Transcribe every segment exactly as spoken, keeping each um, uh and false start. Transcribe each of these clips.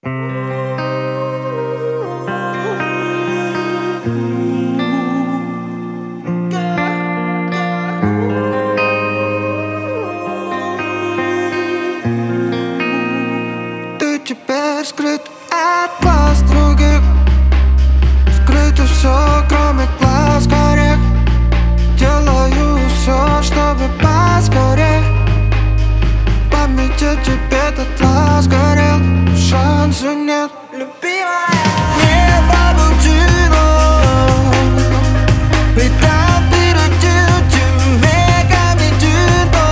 Ты теперь скрыт от глаз других. Скрыто все, кроме глаз горек. Делаю все, чтобы поскорее. В памяти тебе дотла сгорел. Шанса нет, любимая. Не паутина, ведь там впереди тебе комедийно.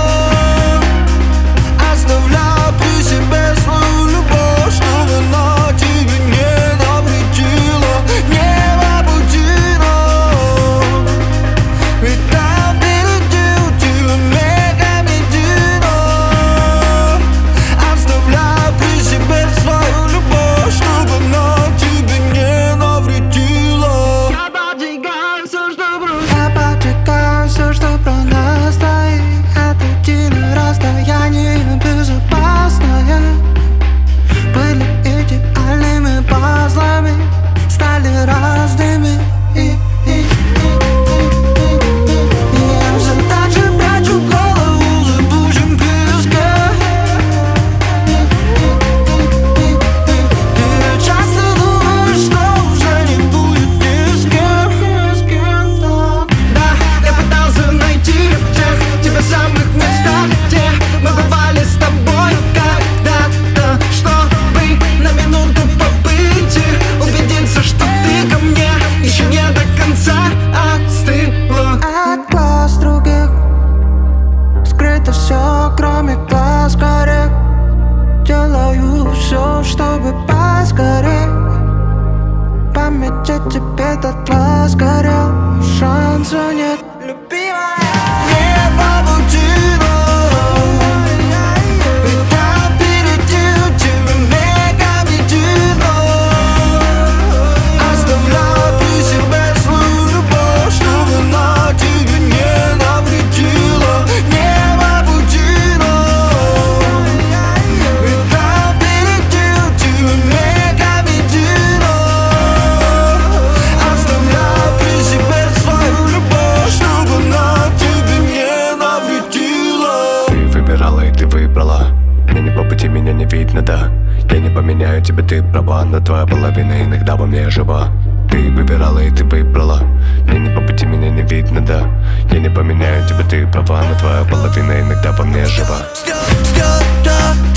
Оставляю при себе свою любовь, чтобы она тебе не навредила. Не паутина, ведь там впереди тебе комедийно. Оставляю при себе свою любовь, чтобы она тебе не навредила. Я поджигаю все, что бросил. Я поджигаю все, что про нас стоит. Отойти на расстояние безопасное. Были идеальными пазлами, стали разными. И, и, и, и, и, и. Я все так же прячу голову в зыбучем песке. И, и, и, и, и. И часто думаю, что уже не будет ни с кем, ни с кем, да. Да, я пытался найти всех тебя в самых местах, где мы бывали с тобой когда-то, чтобы на минуту побыть и убедиться, что ты ко мне еще не до конца остыла. От глаз других скрыто все, кроме глаз горек. Делаю все, чтобы поскорее. В памяти тебе дотла сгорел. Шанса нет, любимая. Не паутина, ведь там впереди тебе комедийно. Оставляю при себе свою любовь, чтобы она тебе не навредила. Не паутина, ведь там впереди тебе комедийно. Оставляю при себе свою любовь, чтобы она тебе не навредила. Ты выбирала и ты выбрала. Мне не по пути, меня не видно, да. Я не поменяю тебя, ты права, но твоя половина иногда во мне жива. Ты выбирала и ты выбрала. Мне не по пути, меня не видно, да. Я не поменяю тебя, ты права, но твоя половина иногда во мне жива. Ждет, ждет,